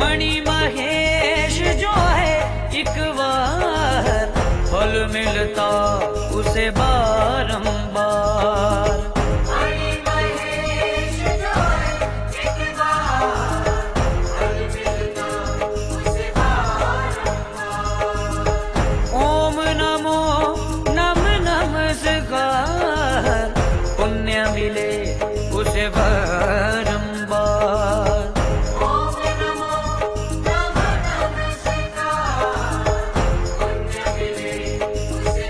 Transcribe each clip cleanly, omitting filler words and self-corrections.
मणि महेश जो है एक बार, फल मिलता उसे बारंबार। मणि महेश जो है एक बार, फल मिलता उसे बारंबार। ओम नमो नम नमस्कार, पुण्य मिले उसे बारंबार। ओम नमो नम नमस्कार, पुण्य मिले उसे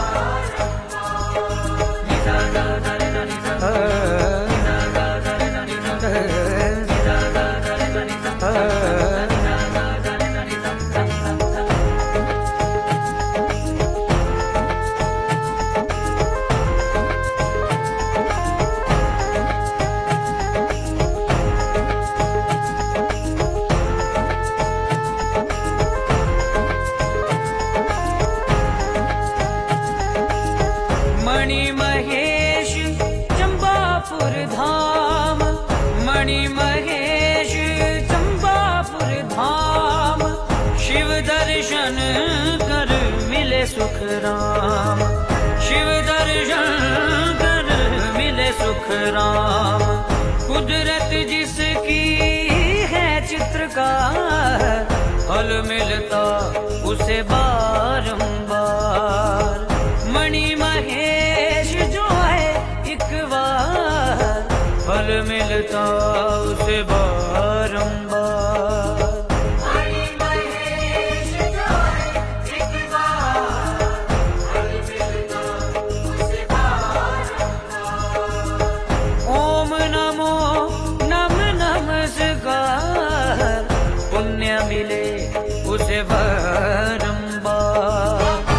मणि महेश चंपापुर धाम, मणि महेश चंपापुर धाम, शिव दर्शन कर मिले सुख राम, शिव दर्शन कर मिले सुख राम। कुदरत जिसकी है चित्रकार, फल मिलता उसे बारंबार। मणि महेश जो है एक बार, फल मिलता उसे बारंबार। मणि महेश जो है एक बार, फल मिलता उसे बारंबार। ओम नमो नम नमस्कार, पुण्य मिले उसे बारंबार।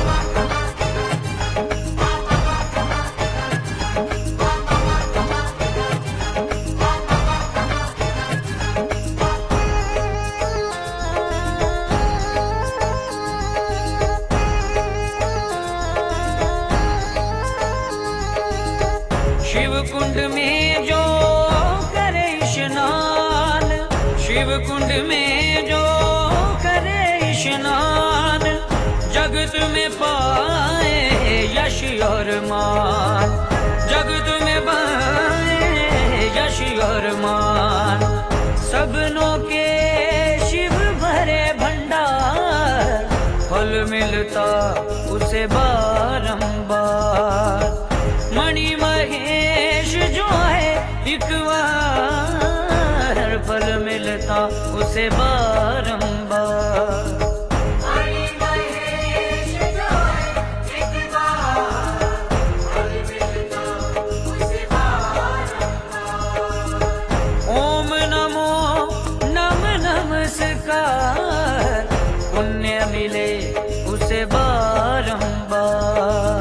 शिव कुंड में जो करे स्नान, शिव कुंड में जो करे स्नान, जगत में पाए यश और मान, जगत में पाए यश और मान। सबनों के शिव भरे भंडार, फल मिलता उसे बारंबार। मणि महेश जो है एक बार, फल मिलता उसे बारंबार। मणि महेश जो है एक बार, फल मिलता उसे बारंबार। ओम नमो नम नमस्कार, पुण्य मिले उसे बारंबार।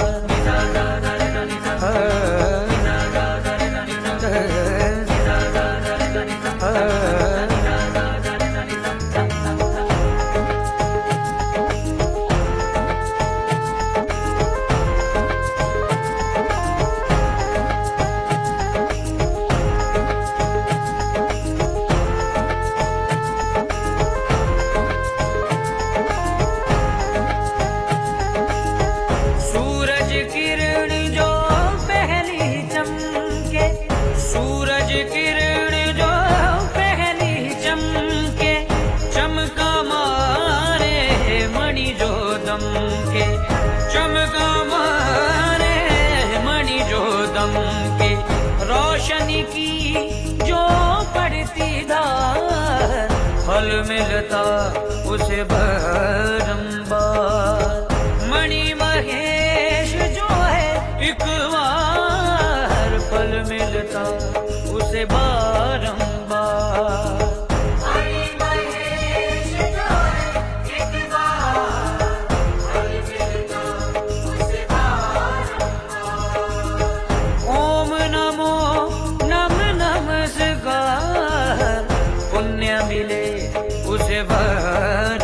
सूरज किरण जो पहली चमके, सूरज किरण जो पहली चमके, चमका मारे मणि जो दमके, चमका मारे मणि जो दमके। रोशनी की जो पड़ती धार, फल मिलता उसे बारंबार। मणि महेश जो है एक बार, फल मिलता उसे बारंबार। मणि महेश जो है एक बार, फल मिलता उसे बारंबार। ओम नमो नम नमस्कार, पुण्य मिले उसे बारंबार।